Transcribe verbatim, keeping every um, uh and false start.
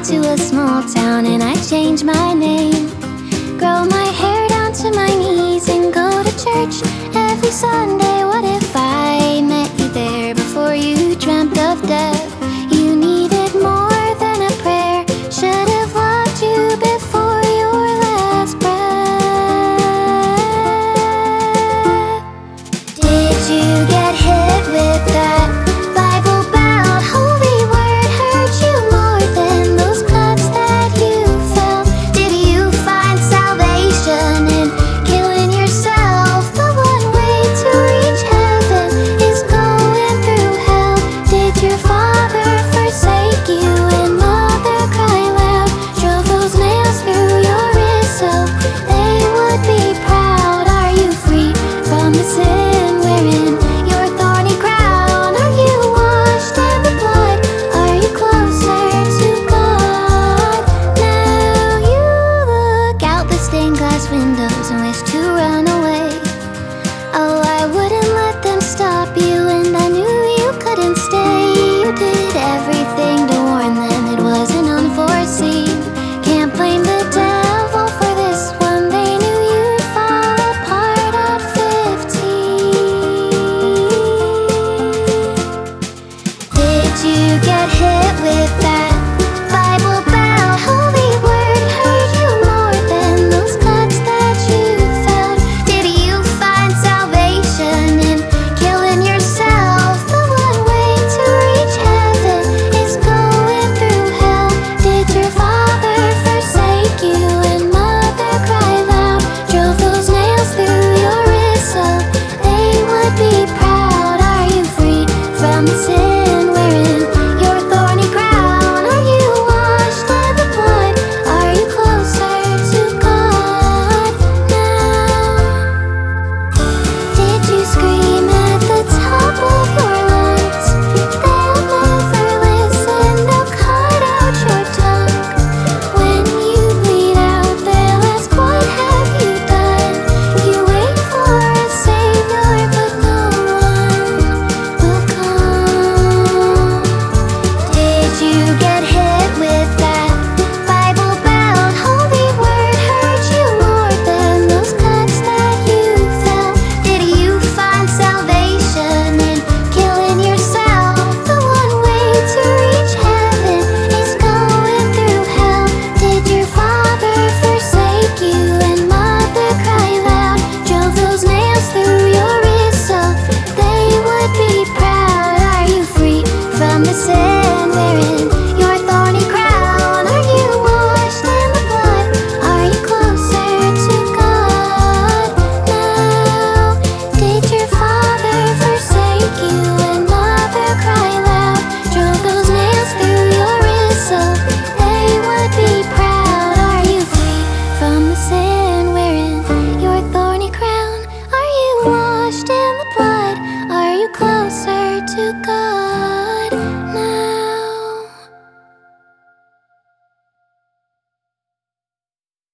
to a small town and I change my name. Grow my hair down to my knees and go to church every Sunday. What if I met you there before you dreamt of death? You needed more than a prayer. Should have loved you before your last breath. Did you get hit with that Bible-bound holy word? Hurt you more than those cuts that you felt? Did you find salvation in killing yourself? The one way to reach heaven is going through hell. Did your father forsake you and mother cry loud? Drove those nails through your wrist so they would be proud. Are you free from the sin wearing your thorny crown? Are you washed in the blood? Are you closer to God? Now you look out the stained glass windows and wish to run away. Oh, I wouldn't let them stop you, and I knew you couldn't stay. You did everything to warn them it wasn't unforeseen. Can't blame the devil for this one. They knew you'd fall apart at fifteen. Did you get hit with that Bible-bound holy word? Hurt you more than those cuts that you felt? Did you find salvation in killing yourself? The one way to reach heaven is going through hell. Did your father forsake you and mother cry loud? Drove those nails through your wrist so they would be proud. Are you free from the sin wearing your thorny crown? Are you washed in the blood? Are you closer to God now? Did you scream at the top of your lungs? They'll never listen, they'll cut out your tongue. When you bleed out, they'll ask, what have you done? You wait for a savior, but no one will come. Did you get hit with that Bible-bound holy word? Hurt you more than those cuts that you felt? Did you find salvation in killing yourself? The one way to reach heaven is going through hell. Did your father forsake you and mother cry loud? Drove those nails through your wrist so they would be proud. Are you free from the sin wearing your thorny crown? Are you washed in the blood? Are you closer to God now? Did your father forsake you and mother cry loud? Drove those nails through your wrist so they would be proud. Are you free from the sin wearing your thorny crown? Are you washed in the blood? Are you closer to God?